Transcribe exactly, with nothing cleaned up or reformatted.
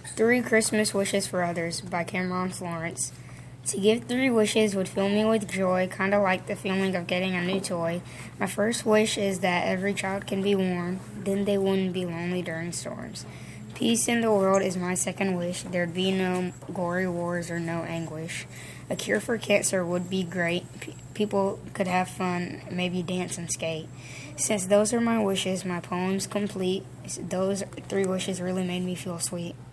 Three Christmas Wishes for Others by Cameron Florence. To give three wishes would fill me with joy, kind of like the feeling of getting a new toy. My first wish is that every child can be warm, then they wouldn't be lonely during storms. Peace in the world is my second wish. There'd be no gory wars or no anguish. A cure for cancer would be great. P- people could have fun, maybe dance and skate. Since those are my wishes, my poem's complete. Those three wishes really made me feel sweet.